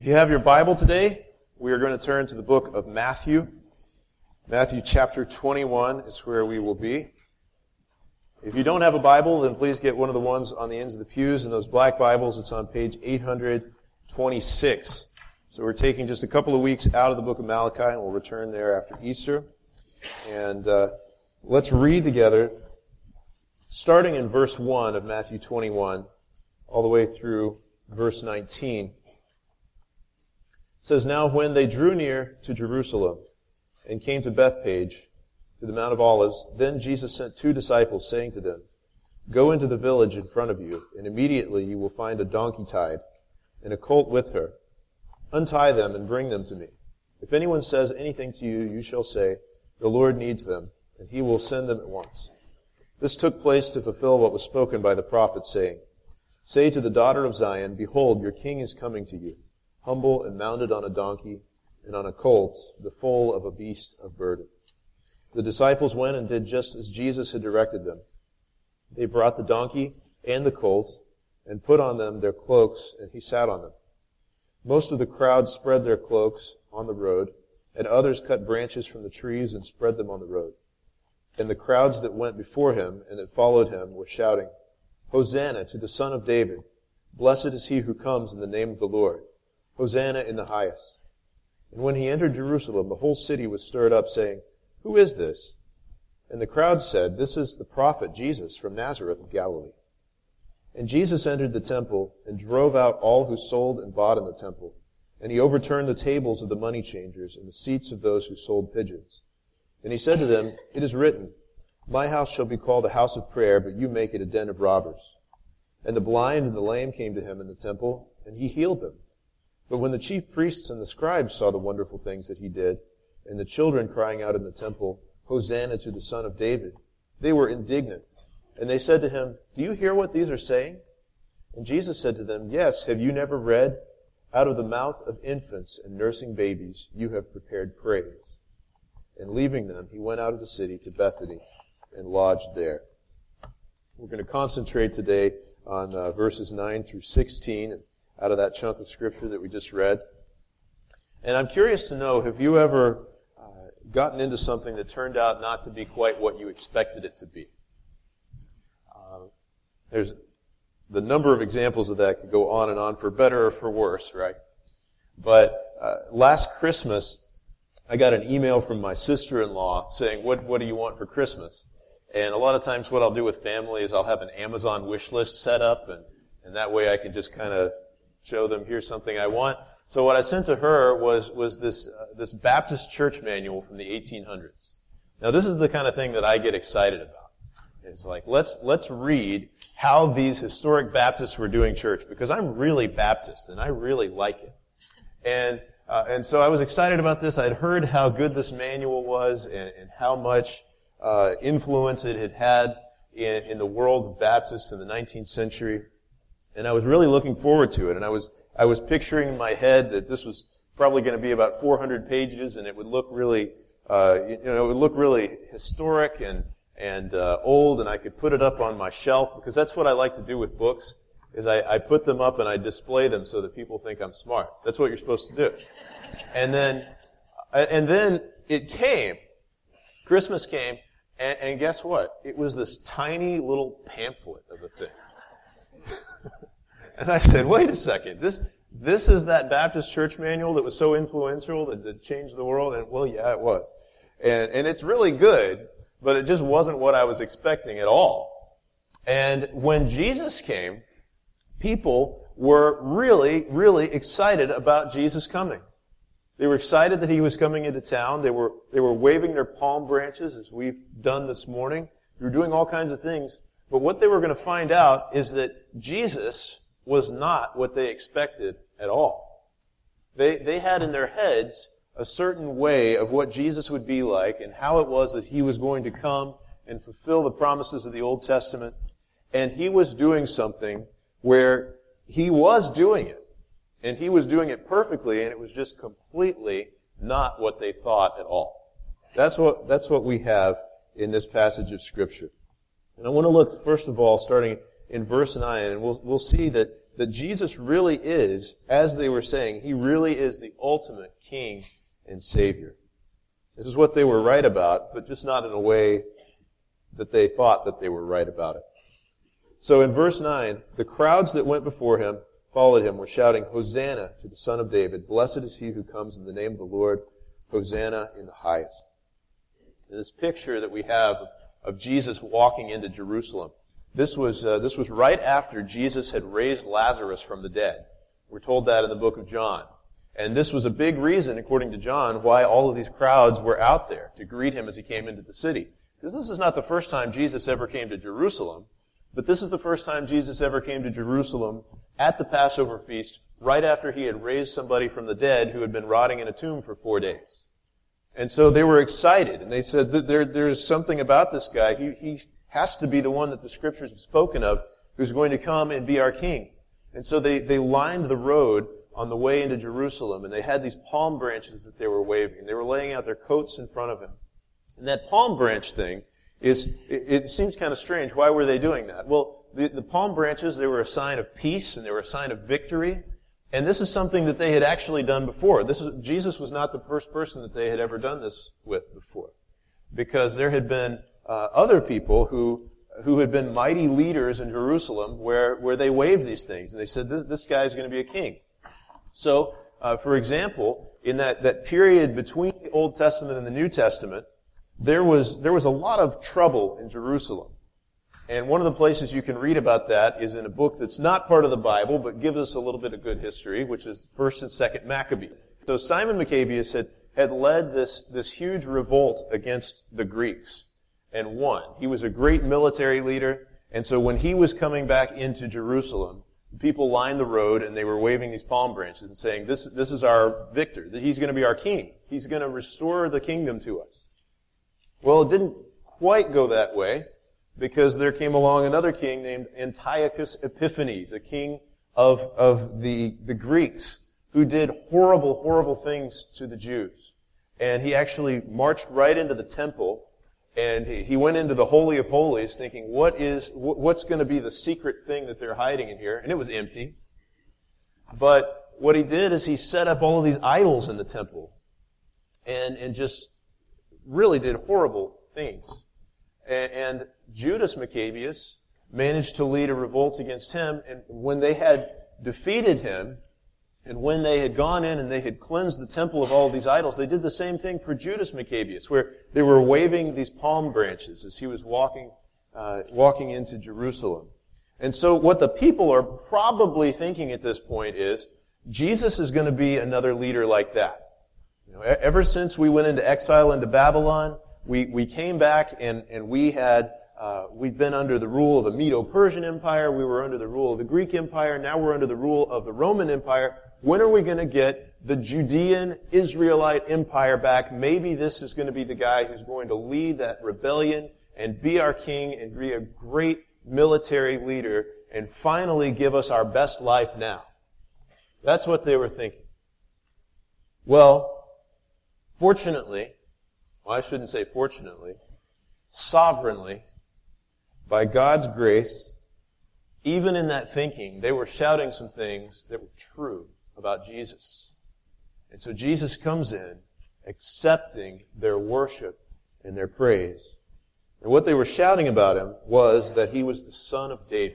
If you have your Bible today, we are going to turn to the book of Matthew. Matthew chapter 21 is where we will be. If you don't have a Bible, then please get one of the ones on the ends of the pews. And those black Bibles, it's on page 826. So we're taking just a couple of weeks out of the book of Malachi, and we'll return there after Easter. And let's read together, starting in verse 1 of Matthew 21, all the way through verse 19. It says, "Now when they drew near to Jerusalem and came to Bethphage, to the Mount of Olives, then Jesus sent 2 disciples, saying to them, 'Go into the village in front of you, and immediately you will find a donkey tied, and a colt with her. Untie them and bring them to me. If anyone says anything to you, you shall say, the Lord needs them, and he will send them at once.' This took place to fulfill what was spoken by the prophet, saying, 'Say to the daughter of Zion, Behold, your king is coming to you, humble and mounted on a donkey, and on a colt, the foal of a beast of burden.' The disciples went and did just as Jesus had directed them. They brought the donkey and the colt, and put on them their cloaks, and he sat on them. Most of the crowd spread their cloaks on the road, and others cut branches from the trees and spread them on the road. And the crowds that went before him and that followed him were shouting, 'Hosanna to the Son of David! Blessed is he who comes in the name of the Lord! Hosanna in the highest!' And when he entered Jerusalem, the whole city was stirred up, saying, 'Who is this?' And the crowd said, 'This is the prophet Jesus from Nazareth of Galilee.' And Jesus entered the temple and drove out all who sold and bought in the temple. And he overturned the tables of the money changers and the seats of those who sold pigeons. And he said to them, 'It is written, My house shall be called a house of prayer, but you make it a den of robbers.' And the blind and the lame came to him in the temple, and he healed them. But when the chief priests and the scribes saw the wonderful things that he did, and the children crying out in the temple, 'Hosanna to the Son of David,' they were indignant. And they said to him, 'Do you hear what these are saying?' And Jesus said to them, 'Yes, have you never read, Out of the mouth of infants and nursing babies you have prepared praise?' And leaving them, he went out of the city to Bethany and lodged there." We're going to concentrate today on verses 9 through 16 out of that chunk of Scripture that we just read. And I'm curious to know, have you ever gotten into something that turned out not to be quite what you expected it to be? There's the number of examples of that could go on and on, for better or for worse, right? But last Christmas, I got an email from my sister-in-law saying, what do you want for Christmas? And a lot of times what I'll do with family is I'll have an Amazon wish list set up, and that way I can just kind of show them, here's something I want. So what I sent to her was this Baptist church manual from the 1800s. Now this is the kind of thing that I get excited about. It's like, let's read how these historic Baptists were doing church, because I'm really Baptist and I really like it. And so I was excited about this. I'd heard how good this manual was and how much influence it had had in the world of Baptists in the 19th century. And I was really looking forward to it. And I was picturing in my head that this was probably going to be about 400 pages, and it would look really, it would look really historic and old, and I could put it up on my shelf, because that's what I like to do with books, is I put them up and I display them so that people think I'm smart. That's what you're supposed to do. And then it came. Christmas came, and guess what? It was this tiny little pamphlet of a thing. And I said, wait a second, this is that Baptist church manual that was so influential that changed the world? And well, yeah, it was. And it's really good, but it just wasn't what I was expecting at all. And when Jesus came, people were really, really excited about Jesus coming. They were excited that he was coming into town. They were waving their palm branches, as we've done this morning. They were doing all kinds of things. But what they were going to find out is that Jesus was not what they expected at all. They had in their heads a certain way of what Jesus would be like and how it was that he was going to come and fulfill the promises of the Old Testament. And he was doing something where he was doing it. And he was doing it perfectly, and it was just completely not what they thought at all. That's what we have in this passage of Scripture. And I want to look, first of all, starting in verse 9, and we'll see that that Jesus really is, as they were saying, he really is the ultimate King and Savior. This is what they were right about, but just not in a way that they thought that they were right about it. So in verse 9, the crowds that went before him, followed him, were shouting, "Hosanna to the Son of David. Blessed is he who comes in the name of the Lord. Hosanna in the highest." And this picture that we have of Jesus walking into Jerusalem, this was right after Jesus had raised Lazarus from the dead. We're told that in the book of John. And this was a big reason, according to John, why all of these crowds were out there to greet him as he came into the city. Because this is not the first time Jesus ever came to Jerusalem, but this is the first time Jesus ever came to Jerusalem at the Passover feast, right after he had raised somebody from the dead who had been rotting in a tomb for 4 days. And so they were excited, and they said that there is something about this guy. He has to be the one that the Scriptures have spoken of, who's going to come and be our king. And so they lined the road on the way into Jerusalem, and they had these palm branches that they were waving. They were laying out their coats in front of him. And that palm branch thing it seems kind of strange. Why were they doing that? Well, the palm branches, they were a sign of peace, and they were a sign of victory. And this is something that they had actually done before. Jesus was not the first person that they had ever done this with before. Because there had been other people who had been mighty leaders in Jerusalem where they waved these things. And they said, this guy is going to be a king. So, for example, in that period between the Old Testament and the New Testament, there was a lot of trouble in Jerusalem. And one of the places you can read about that is in a book that's not part of the Bible, but gives us a little bit of good history, which is 1st and 2nd Maccabees. So Simon Maccabeus had led this huge revolt against the Greeks and won. He was a great military leader, and so when he was coming back into Jerusalem, people lined the road and they were waving these palm branches and saying, this is our victor. He's going to be our king. He's going to restore the kingdom to us. Well, it didn't quite go that way, because there came along another king named Antiochus Epiphanes, a king of the Greeks, who did horrible, horrible things to the Jews. And he actually marched right into the temple, and he went into the Holy of Holies thinking, what's going to be the secret thing that they're hiding in here? And it was empty. But what he did is he set up all of these idols in the temple and just really did horrible things. And Judas Maccabeus managed to lead a revolt against him, and when they had defeated him, and when they had gone in and they had cleansed the temple of all of these idols, they did the same thing for Judas Maccabeus, where they were waving these palm branches as he was walking into Jerusalem. And so what the people are probably thinking at this point is, Jesus is going to be another leader like that. You know, ever since we went into exile into Babylon, we came back and we'd been under the rule of the Medo-Persian Empire. We were under the rule of the Greek Empire. Now we're under the rule of the Roman Empire. When are we going to get the Judean Israelite Empire back? Maybe this is going to be the guy who's going to lead that rebellion and be our king and be a great military leader and finally give us our best life now. That's what they were thinking. Well, fortunately, well, I shouldn't say fortunately, sovereignly, by God's grace, even in that thinking, they were shouting some things that were true about Jesus. And so Jesus comes in, accepting their worship and their praise. And what they were shouting about him was that he was the Son of David.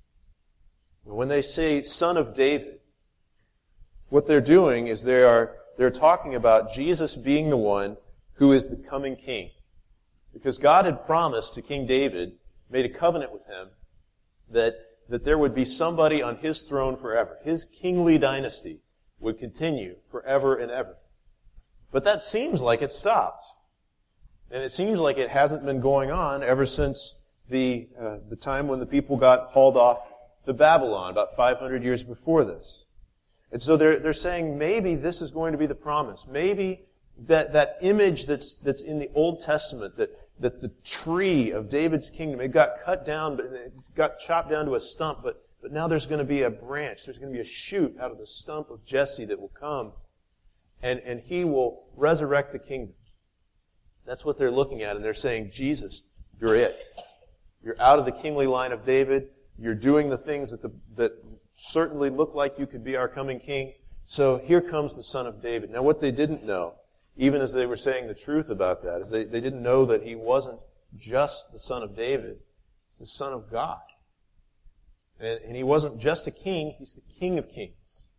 And when they say Son of David, what they're doing is they're talking about Jesus being the one who is the coming king. Because God had promised to King David, made a covenant with him, that there would be somebody on his throne forever. His kingly dynasty would continue forever and ever. But that seems like it stopped. And it seems like it hasn't been going on ever since the time when the people got hauled off to Babylon, about 500 years before this. And so they're saying maybe this is going to be the promise. Maybe that image that's in the Old Testament, that the tree of David's kingdom, it got cut down, but it got chopped down to a stump, but now there's going to be a branch, there's going to be a shoot out of the stump of Jesse that will come, and he will resurrect the kingdom. That's what they're looking at, and they're saying, Jesus, you're it. You're out of the kingly line of David. You're doing the things that certainly look like you could be our coming king. So here comes the Son of David. Now what they didn't know, even as they were saying the truth about that, is they didn't know that he wasn't just the Son of David. He's the Son of God. And he wasn't just a king, he's the King of Kings.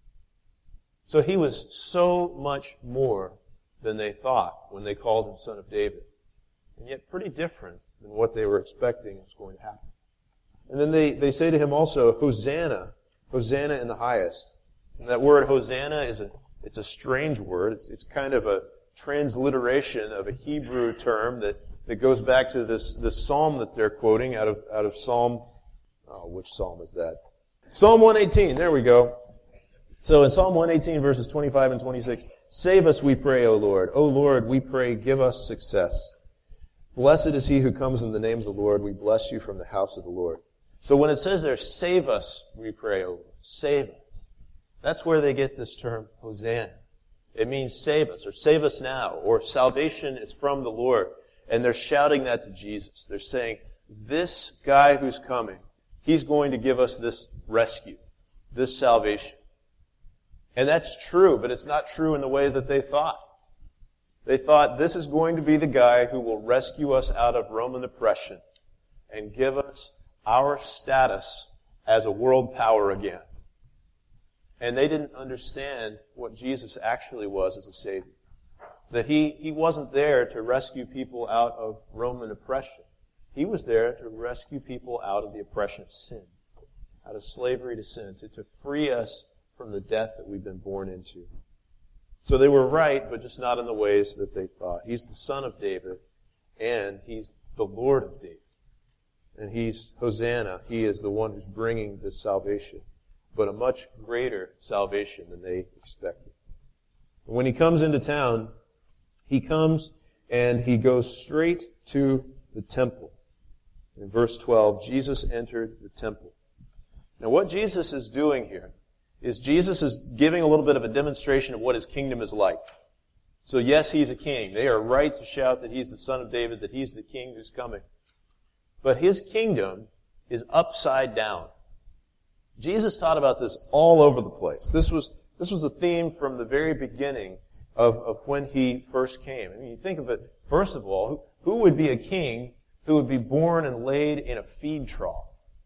So he was so much more than they thought when they called him Son of David. And yet pretty different than what they were expecting was going to happen. And then they say to him also, Hosanna, Hosanna in the highest. And that word Hosanna it's a strange word. It's kind of a transliteration of a Hebrew term that goes back to this psalm that they're quoting out of Psalm, which psalm is that? Psalm 118, there we go. So in Psalm 118 verses 25 and 26, save us, we pray, O Lord. O Lord, we pray, give us success. Blessed is he who comes in the name of the Lord. We bless you from the house of the Lord. So when it says there, save us, we pray, O Lord. Save us. That's where they get this term, Hosanna. It means save us, or save us now, or salvation is from the Lord. And they're shouting that to Jesus. They're saying, this guy who's coming, he's going to give us this rescue, this salvation. And that's true, but it's not true in the way that they thought. They thought this is going to be the guy who will rescue us out of Roman oppression and give us our status as a world power again. And they didn't understand what Jesus actually was as a Savior. That he wasn't there to rescue people out of Roman oppression. He was there to rescue people out of the oppression of sin, out of slavery to sin, to free us from the death that we've been born into. So they were right, but just not in the ways that they thought. He's the Son of David, and he's the Lord of David. And he's Hosanna. He is the one who's bringing this salvation, but a much greater salvation than they expected. When he comes into town, he comes and he goes straight to the temple. In verse 12, Jesus entered the temple. Now what Jesus is doing here is Jesus is giving a little bit of a demonstration of what his kingdom is like. So yes, he's a king. They are right to shout that he's the Son of David, that he's the king who's coming. But his kingdom is upside down. Jesus taught about this all over the place. This was a theme from the very beginning of when he first came. I mean, you think of it, first of all, who would be a king who would be born and laid in a feed trough?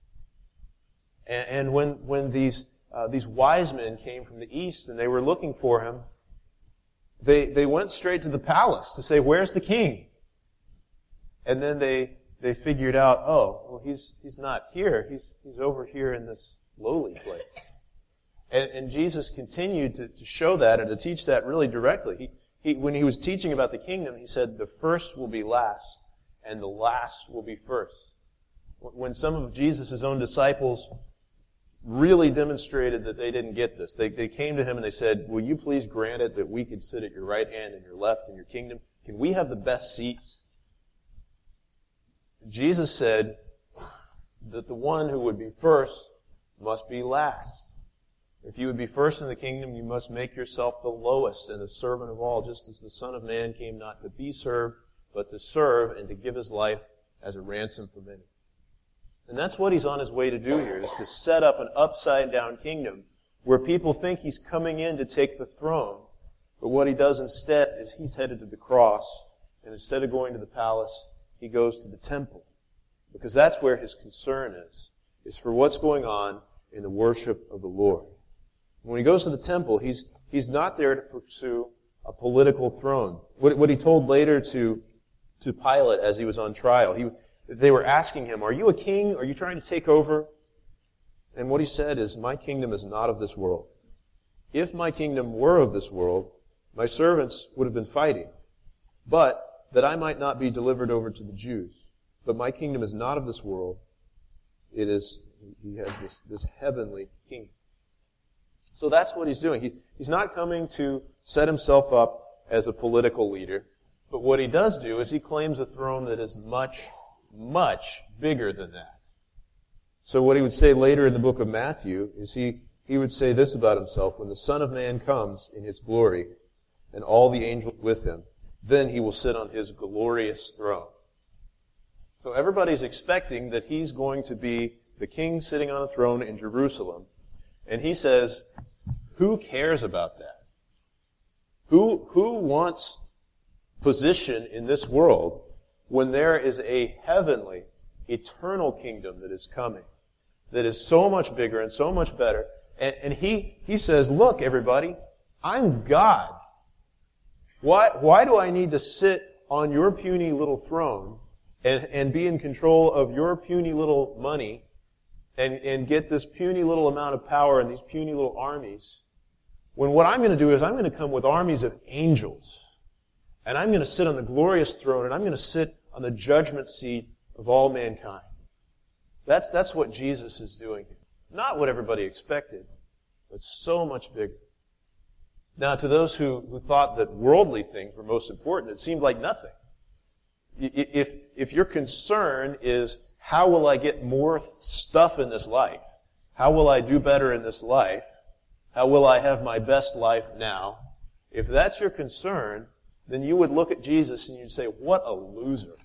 And when these wise men came from the east and they were looking for him, they went straight to the palace to say, where's the king? And then they figured out, oh, well, he's not here. He's over here in this lowly place. And Jesus continued to show that and to teach that really directly. When he was teaching about the kingdom, he said, the first will be last, and the last will be first. When some of Jesus' own disciples really demonstrated that they didn't get this, they came to him and they said, will you please grant it that we could sit at your right hand and your left in your kingdom? Can we have the best seats? Jesus said that the one who would be first must be last. If you would be first in the kingdom, you must make yourself the lowest and the servant of all, just as the Son of Man came not to be served, but to serve and to give his life as a ransom for many. And that's what he's on his way to do here, is to set up an upside-down kingdom where people think he's coming in to take the throne. But what he does instead is he's headed to the cross, and instead of going to the palace, he goes to the temple. Because that's where his concern is for what's going on in the worship of the Lord. When he goes to the temple, he's not there to pursue a political throne. What he told later to Pilate as he was on trial, they were asking him, are you a king? Are you trying to take over? And what he said is, my kingdom is not of this world. If my kingdom were of this world, my servants would have been fighting. But that I might not be delivered over to the Jews. But my kingdom is not of this world. He has this heavenly kingdom. So that's what he's doing. He's not coming to set himself up as a political leader. But what he does do is he claims a throne that is much, much bigger than that. So what he would say later in the book of Matthew is he would say this about himself: when the Son of Man comes in his glory and all the angels with him, then he will sit on his glorious throne. So everybody's expecting that he's going to be the king sitting on a throne in Jerusalem. And he says, who cares about that? Who wants position in this world when there is a heavenly, eternal kingdom that is coming, that is so much bigger and so much better? And he says, look, everybody, I'm God. Why do I need to sit on your puny little throne and be in control of your puny little money and get this puny little amount of power and these puny little armies, when what I'm going to do is I'm going to come with armies of angels, and I'm going to sit on the glorious throne, and I'm going to sit on the judgment seat of all mankind. That's what Jesus is doing here. Not what everybody expected, but so much bigger. Now, to those who thought that worldly things were most important, it seemed like nothing. If your concern is, how will I get more stuff in this life? How will I do better in this life? How will I have my best life now? If that's your concern, then you would look at Jesus and you'd say, what a loser.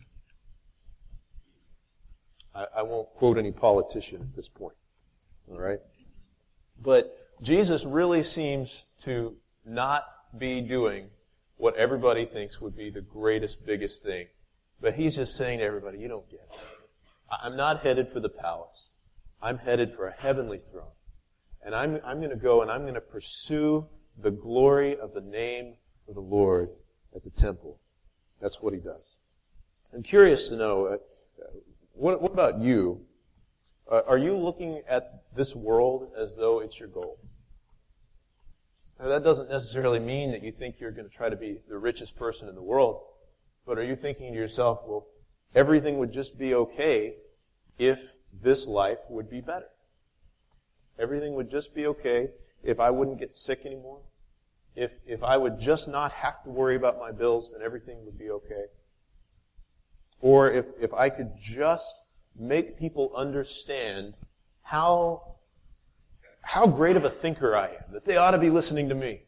I won't quote any politician at this point. All right? But Jesus really seems to not be doing what everybody thinks would be the greatest, biggest thing. But he's just saying to everybody, you don't get it. I'm not headed for the palace. I'm headed for a heavenly throne. And I'm going to go and I'm going to pursue the glory of the name of the Lord at the temple. That's what he does. I'm curious to know, what about you? Are you looking at this world as though it's your goal? Now, that doesn't necessarily mean that you think you're going to try to be the richest person in the world, but are you thinking to yourself, well, everything would just be okay if this life would be better? Everything would just be okay if I wouldn't get sick anymore? If I would just not have to worry about my bills, then everything would be okay? Or if I could just make people understand how great of a thinker I am, that they ought to be listening to me.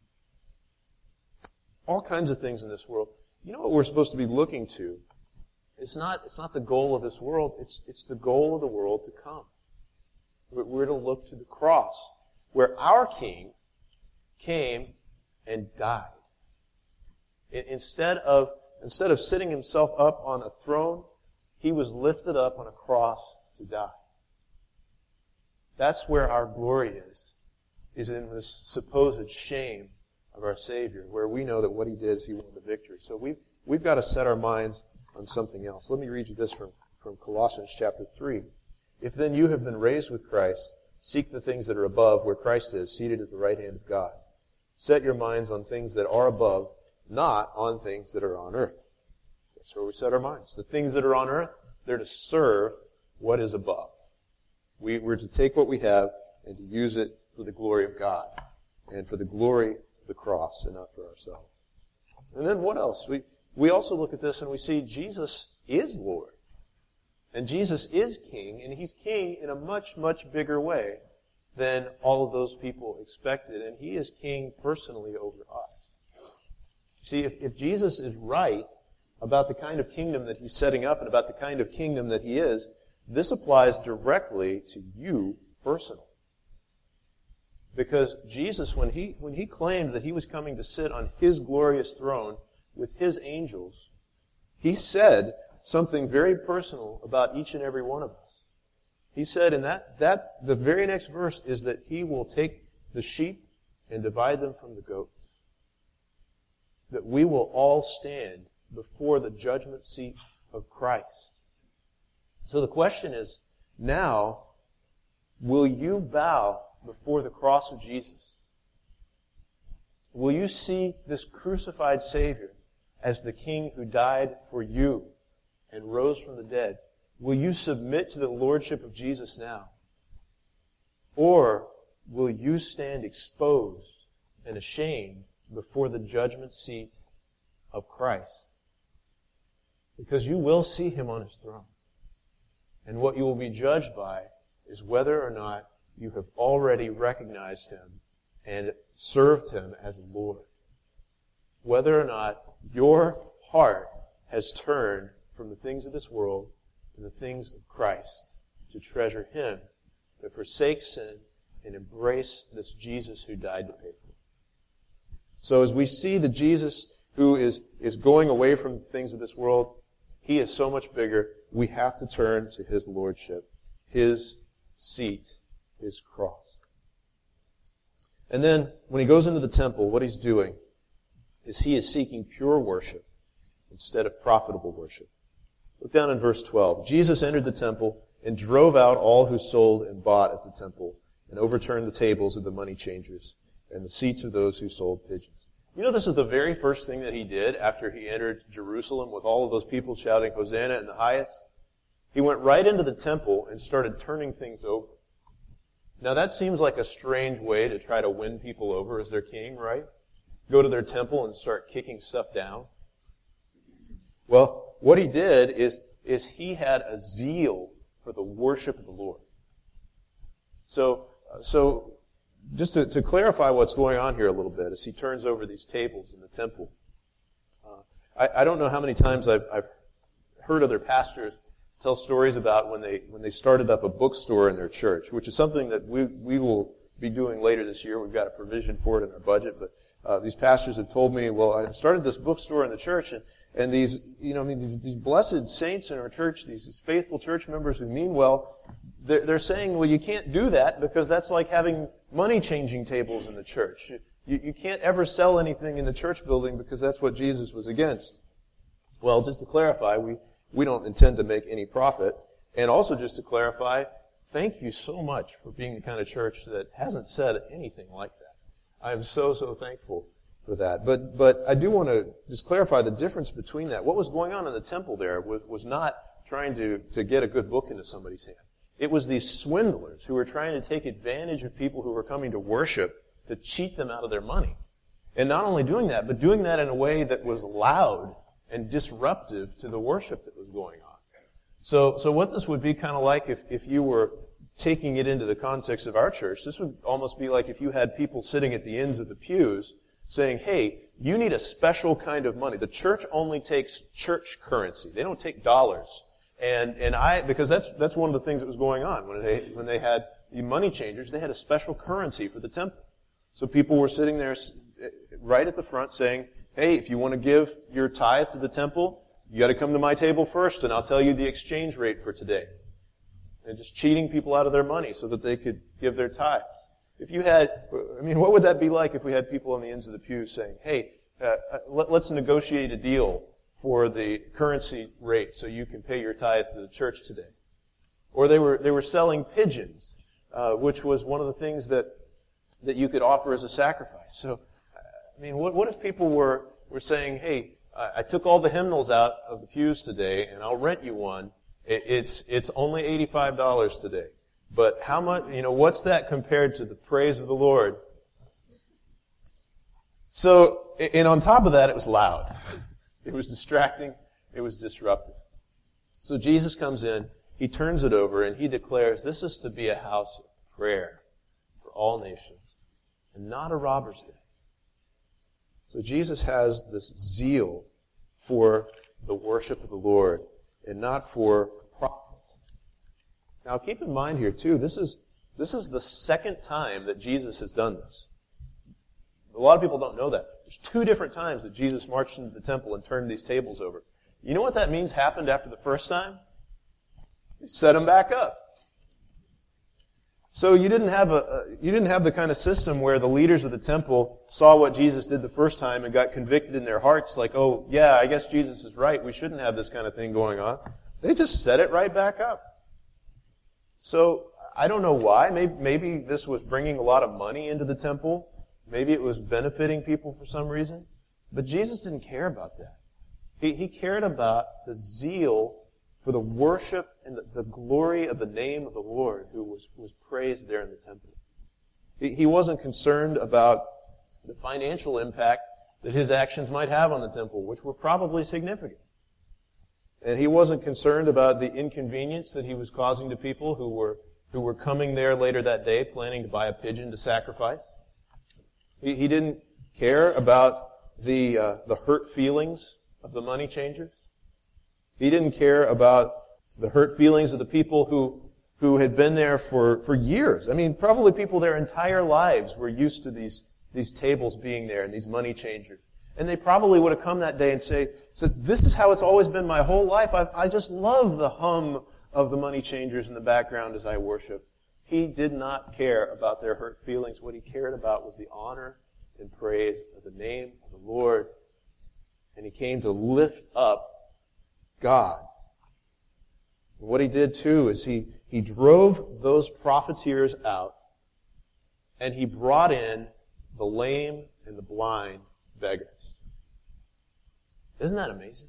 All kinds of things in this world. You know what we're supposed to be looking to? It's not the goal of this world, it's the goal of the world to come. We're to look to the cross, where our King came and died. Instead of sitting himself up on a throne, he was lifted up on a cross to die. That's where our glory is in this supposed shame of our Savior, where we know that what he did is he won the victory. So we've got to set our minds on something else. Let me read you this from Colossians chapter 3. If then you have been raised with Christ, seek the things that are above, where Christ is, seated at the right hand of God. Set your minds on things that are above, not on things that are on earth. That's where we set our minds. The things that are on earth, they're to serve what is above. We're to take what we have and to use it for the glory of God and for the glory of the cross and not for ourselves. And then what else? We also look at this and we see Jesus is Lord. And Jesus is King, and he's King in a much, much bigger way than all of those people expected. And he is King personally over us. See, if Jesus is right about the kind of kingdom that he's setting up and about the kind of kingdom that he is, this applies directly to you personally. Because Jesus, when he claimed that he was coming to sit on his glorious throne with his angels, he said something very personal about each and every one of us. He said in that the very next verse is that he will take the sheep and divide them from the goats. That we will all stand before the judgment seat of Christ. So the question is, now, will you bow before the cross of Jesus? Will you see this crucified Savior as the King who died for you and rose from the dead? Will you submit to the lordship of Jesus now? Or will you stand exposed and ashamed before the judgment seat of Christ? Because you will see him on his throne. And what you will be judged by is whether or not you have already recognized him and served him as Lord. Whether or not your heart has turned from the things of this world to the things of Christ, to treasure him, to forsake sin, and embrace this Jesus who died to pay for it. So as we see the Jesus who is going away from the things of this world, he is so much bigger. We have to turn to his lordship, his seat, his cross. And then when he goes into the temple, what he's doing is he is seeking pure worship instead of profitable worship. Look down in verse 12. Jesus entered the temple and drove out all who sold and bought at the temple and overturned the tables of the money changers and the seats of those who sold pigeons. You know, this is the very first thing that he did after he entered Jerusalem with all of those people shouting Hosanna in the highest. He went right into the temple and started turning things over. Now that seems like a strange way to try to win people over as their king, right? Go to their temple and start kicking stuff down. Well, what he did is he had a zeal for the worship of the Lord. So just to clarify what's going on here a little bit, as he turns over these tables in the temple, I don't know how many times I've heard other pastors tell stories about when they started up a bookstore in their church, which is something that we will be doing later this year. We've got a provision for it in our budget, but these pastors have told me, well, I started this bookstore in the church, and these blessed saints in our church, these faithful church members who mean well, they're saying, well, you can't do that because that's like having money-changing tables in the church. You can't ever sell anything in the church building because that's what Jesus was against. Well, just to clarify, we don't intend to make any profit. And also just to clarify, thank you so much for being the kind of church that hasn't said anything like that. I am so thankful for that. But I do want to just clarify the difference between that. What was going on in the temple there was not trying to get a good book into somebody's hand. It was these swindlers who were trying to take advantage of people who were coming to worship to cheat them out of their money. And not only doing that, but doing that in a way that was loud and disruptive to the worship that was going on. So what this would be kind of like if you were taking it into the context of our church, this would almost be like if you had people sitting at the ends of the pews saying, hey, you need a special kind of money. The church only takes church currency. They don't take dollars. Because that's one of the things that was going on when they had the money changers, they had a special currency for the temple. So people were sitting there right at the front saying, hey, if you want to give your tithe to the temple, you got to come to my table first, and I'll tell you the exchange rate for today. And just cheating people out of their money so that they could give their tithes. What would that be like if we had people on the ends of the pew saying, hey, let's negotiate a deal for the currency rate so you can pay your tithe to the church today? Or they were selling pigeons, which was one of the things that you could offer as a sacrifice. So, what if people were saying, hey, I took all the hymnals out of the pews today and I'll rent you one. It's only $85 today. But how much, what's that compared to the praise of the Lord? So, and on top of that, it was loud. It was distracting. It was disruptive. So Jesus comes in, he turns it over, and he declares this is to be a house of prayer for all nations, and not a robber's den. So Jesus has this zeal for the worship of the Lord, and not for profit. Now keep in mind here too, this is the second time that Jesus has done this. A lot of people don't know that. There's 2 different times that Jesus marched into the temple and turned these tables over. You know what that means happened after the first time? He set them back up. So you didn't have the kind of system where the leaders of the temple saw what Jesus did the first time and got convicted in their hearts like, oh yeah, I guess Jesus is right. We shouldn't have this kind of thing going on. They just set it right back up. So I don't know why. Maybe this was bringing a lot of money into the temple. Maybe it was benefiting people for some reason. But Jesus didn't care about that. He cared about the zeal for the worship and the glory of the name of the Lord who was praised there in the temple. He wasn't concerned about the financial impact that his actions might have on the temple, which were probably significant. And he wasn't concerned about the inconvenience that he was causing to people who were coming there later that day planning to buy a pigeon to sacrifice. He didn't care about the hurt feelings of the money changers. He didn't care about the hurt feelings of the people who who had been there for years. I mean, probably people their entire lives were used to these tables being there and these money changers. And they probably would have come that day and said, this is how it's always been my whole life. I just love the hum of the money changers in the background as I worship. He did not care about their hurt feelings. What he cared about was the honor and praise of the name of the Lord. And he came to lift up God. And what he did too is he drove those profiteers out, and he brought in the lame and the blind beggars. Isn't that amazing?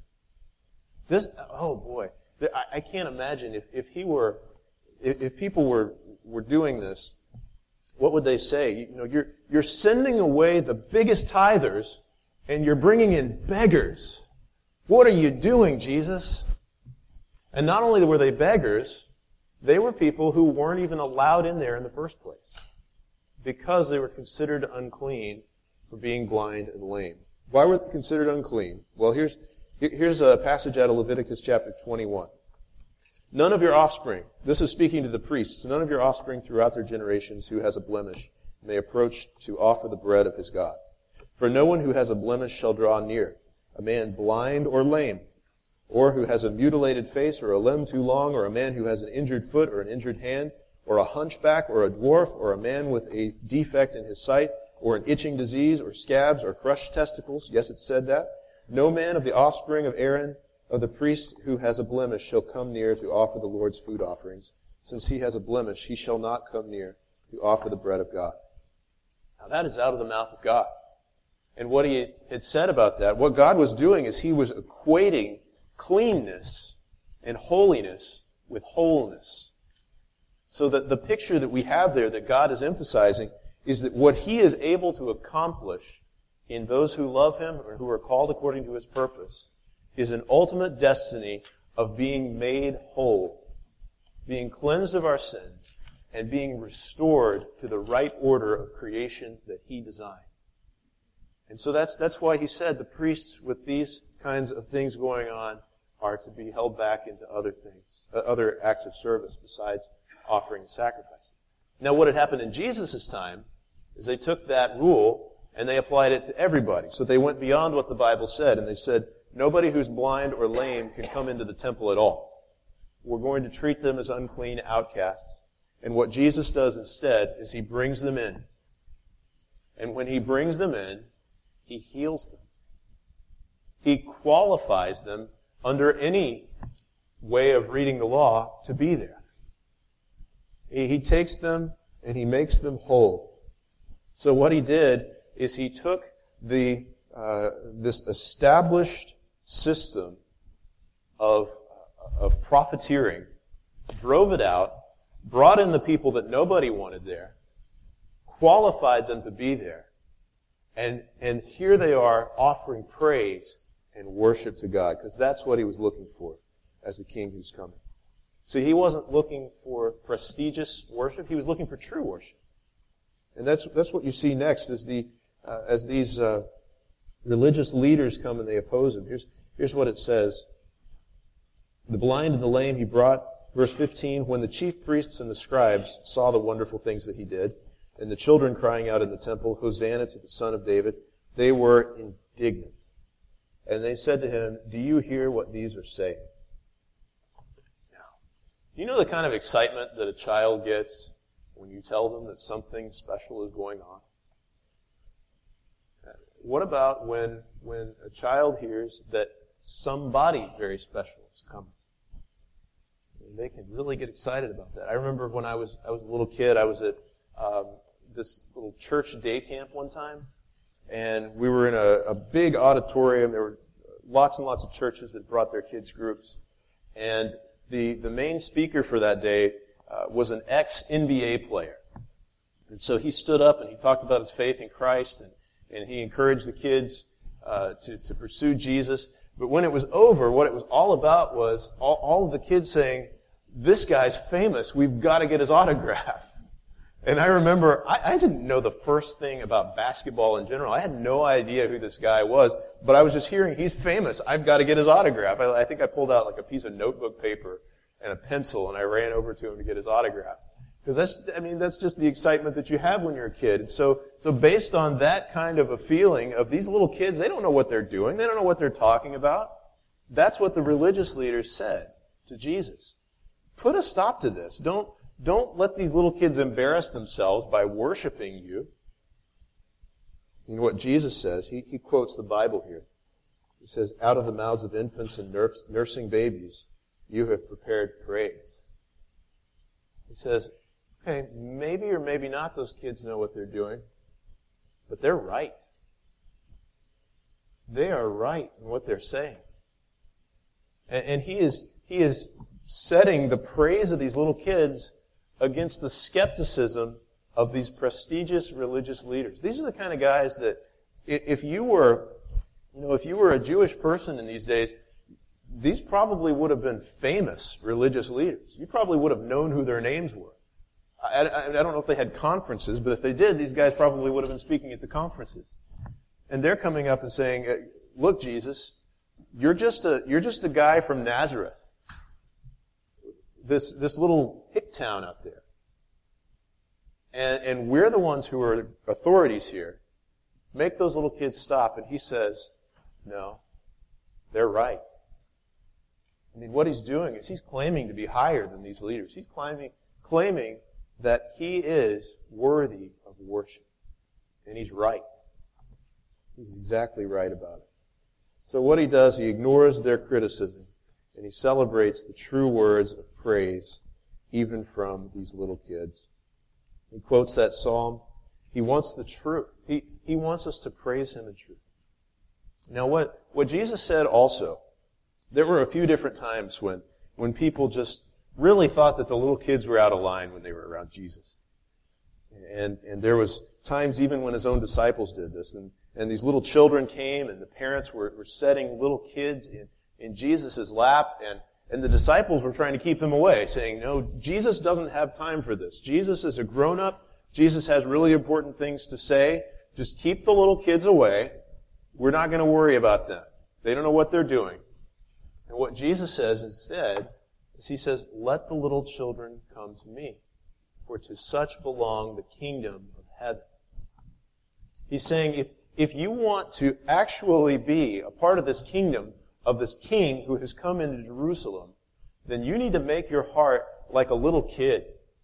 Oh boy. I can't imagine if people were doing this, what would they say? You're sending away the biggest tithers and you're bringing in beggars. What are you doing, Jesus? And not only were they beggars, they were people who weren't even allowed in there in the first place because they were considered unclean for being blind and lame. Why were they considered unclean? Well, here's a passage out of Leviticus chapter 21. None of your offspring, this is speaking to the priests, none of your offspring throughout their generations who has a blemish may approach to offer the bread of his God. For no one who has a blemish shall draw near, a man blind or lame, or who has a mutilated face or a limb too long, or a man who has an injured foot or an injured hand, or a hunchback or a dwarf, or a man with a defect in his sight, or an itching disease, or scabs, or crushed testicles. Yes, it said that. No man of the offspring of Aaron, of the priest who has a blemish, shall come near to offer the Lord's food offerings. Since he has a blemish, he shall not come near to offer the bread of God. Now that is out of the mouth of God. And what he had said about that, what God was doing is he was equating cleanness and holiness with wholeness. So that the picture that we have there that God is emphasizing is that what he is able to accomplish in those who love him or who are called according to his purpose is an ultimate destiny of being made whole, being cleansed of our sins, and being restored to the right order of creation that he designed. And so that's why he said the priests with these kinds of things going on are to be held back into other things, other acts of service besides offering and sacrificing. Now what had happened in Jesus' time is they took that rule and they applied it to everybody. So they went beyond what the Bible said and they said, nobody who's blind or lame can come into the temple at all. We're going to treat them as unclean outcasts. And what Jesus does instead is he brings them in. And when he brings them in, he heals them. He qualifies them under any way of reading the law to be there. He takes them and he makes them whole. So what he did is he took this established system of profiteering, drove it out, brought in the people that nobody wanted there, qualified them to be there, and here they are offering praise and worship to God, because that's what he was looking for as the king who's coming. See, he wasn't looking for prestigious worship, he was looking for true worship. And that's what you see next as these religious leaders come and they oppose him. Here's what it says. The blind and the lame he brought, verse 15, when the chief priests and the scribes saw the wonderful things that he did, and the children crying out in the temple, Hosanna to the Son of David, they were indignant. And they said to him, do you hear what these are saying? Now, do you know the kind of excitement that a child gets when you tell them that something special is going on? What about when a child hears that somebody very special is coming? And they can really get excited about that. I remember when I was a little kid, I was at this little church day camp one time, and we were in a big auditorium. There were lots and lots of churches that brought their kids groups, and the main speaker for that day was an ex-NBA player. And so he stood up and he talked about his faith in Christ, and he encouraged the kids to pursue Jesus. But when it was over, what it was all about was all of the kids saying, this guy's famous, we've got to get his autograph. And I remember, I didn't know the first thing about basketball in general. I had no idea who this guy was, but I was just hearing, he's famous, I've got to get his autograph. I think I pulled out like a piece of notebook paper, and a pencil, and I ran over to him to get his autograph. Because that's just the excitement that you have when you're a kid. And so based on that kind of a feeling of these little kids, they don't know what they're doing. They don't know what they're talking about. That's what the religious leaders said to Jesus. Put a stop to this. Don't let these little kids embarrass themselves by worshiping you. You know what Jesus says? He quotes the Bible here. He says, out of the mouths of infants and nursing babies, you have prepared praise. He says, okay, maybe or maybe not those kids know what they're doing, but they're right. They are right in what they're saying. And he is setting the praise of these little kids against the skepticism of these prestigious religious leaders. These are the kind of guys that if you were a Jewish person in these days, these probably would have been famous religious leaders. You probably would have known who their names were. I don't know if they had conferences, but if they did, these guys probably would have been speaking at the conferences. And they're coming up and saying, look, Jesus, you're just a guy from Nazareth. This little hick town out there. And we're the ones who are authorities here. Make those little kids stop. And he says, no, they're right. I mean, what he's doing is he's claiming to be higher than these leaders. He's claiming that he is worthy of worship. And he's right. He's exactly right about it. So what he does, he ignores their criticism, and he celebrates the true words of praise, even from these little kids. He quotes that psalm. He wants the truth. He wants us to praise him in truth. Now what Jesus said also, there were a few different times when people just really thought that the little kids were out of line when they were around Jesus. And there was times even when his own disciples did this. And these little children came, and the parents were setting little kids in Jesus' lap, and the disciples were trying to keep them away, saying, no, Jesus doesn't have time for this. Jesus is a grown-up. Jesus has really important things to say. Just keep the little kids away. We're not going to worry about them. They don't know what they're doing. And what Jesus says instead is he says, let the little children come to me, for to such belong the kingdom of heaven. He's saying, if you want to actually be a part of this kingdom, of this king who has come into Jerusalem, then you need to make your heart like a little kid.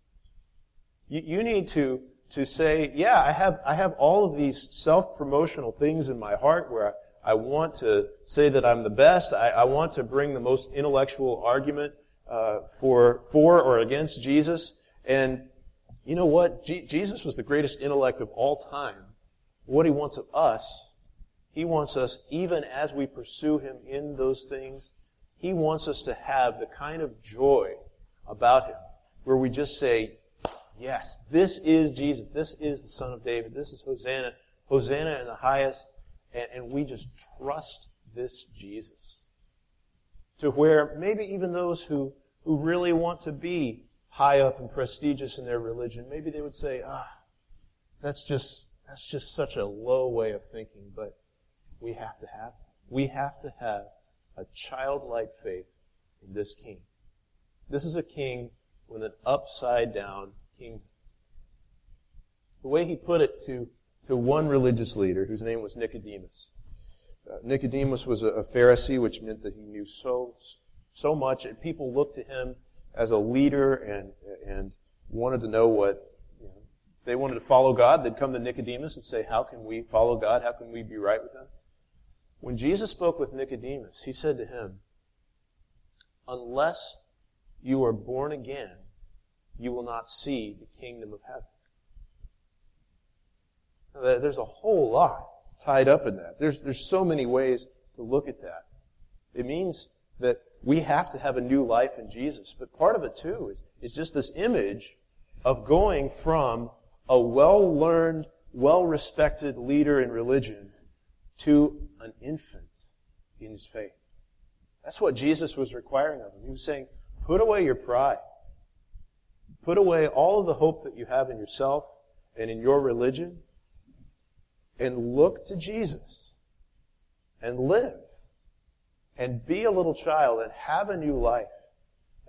You need to say, yeah, I have all of these self-promotional things in my heart where I want to say that I'm the best. I want to bring the most intellectual argument for or against Jesus. And you know what? Jesus was the greatest intellect of all time. What he wants of us, he wants us, even as we pursue him in those things, he wants us to have the kind of joy about him where we just say, yes, this is Jesus. This is the Son of David. This is Hosanna. Hosanna in the highest. And we just trust this Jesus. To where maybe even those who really want to be high up and prestigious in their religion, maybe they would say, that's just such a low way of thinking, but we have to have it. We have to have a childlike faith in this king. This is a king with an upside-down kingdom. The way he put it to one religious leader, whose name was Nicodemus. Nicodemus was a Pharisee, which meant that he knew so much, and people looked to him as a leader and wanted to know what, if they wanted to follow God, they'd come to Nicodemus and say, how can we follow God? How can we be right with him? When Jesus spoke with Nicodemus, he said to him, unless you are born again, you will not see the kingdom of heaven. Now, there's a whole lot tied up in that. There's so many ways to look at that. It means that we have to have a new life in Jesus. But part of it, too, is just this image of going from a well-learned, well-respected leader in religion to an infant in his faith. That's what Jesus was requiring of him. He was saying, put away your pride. Put away all of the hope that you have in yourself and in your religion, and look to Jesus and live and be a little child and have a new life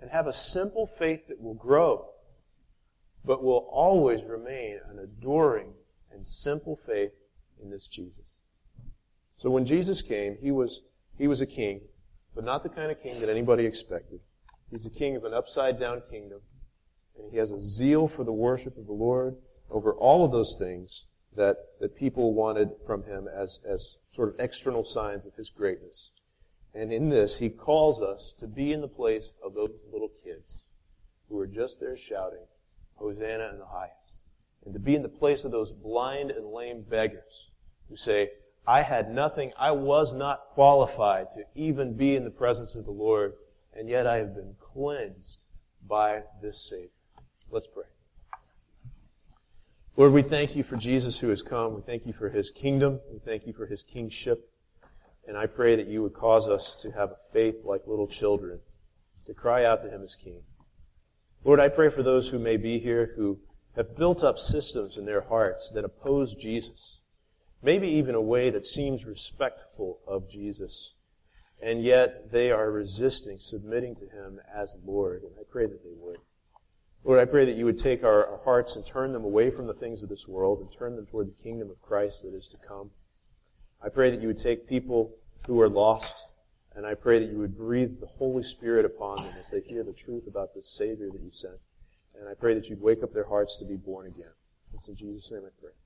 and have a simple faith that will grow, but will always remain an adoring and simple faith in this Jesus. So when Jesus came, he was a king, but not the kind of king that anybody expected. He's the king of an upside-down kingdom, and he has a zeal for the worship of the Lord over all of those things that people wanted from him as sort of external signs of his greatness. And in this, he calls us to be in the place of those little kids who are just there shouting, Hosanna in the highest. And to be in the place of those blind and lame beggars who say, I had nothing, I was not qualified to even be in the presence of the Lord, and yet I have been cleansed by this Savior. Let's pray. Lord, we thank you for Jesus who has come. We thank you for his kingdom. We thank you for his kingship. And I pray that you would cause us to have a faith like little children, to cry out to him as King. Lord, I pray for those who may be here who have built up systems in their hearts that oppose Jesus, maybe even a way that seems respectful of Jesus, and yet they are resisting submitting to him as Lord, and I pray that they would. Lord, I pray that you would take our hearts and turn them away from the things of this world and turn them toward the kingdom of Christ that is to come. I pray that you would take people who are lost, and I pray that you would breathe the Holy Spirit upon them as they hear the truth about this Savior that you sent. And I pray that you'd wake up their hearts to be born again. It's in Jesus' name I pray.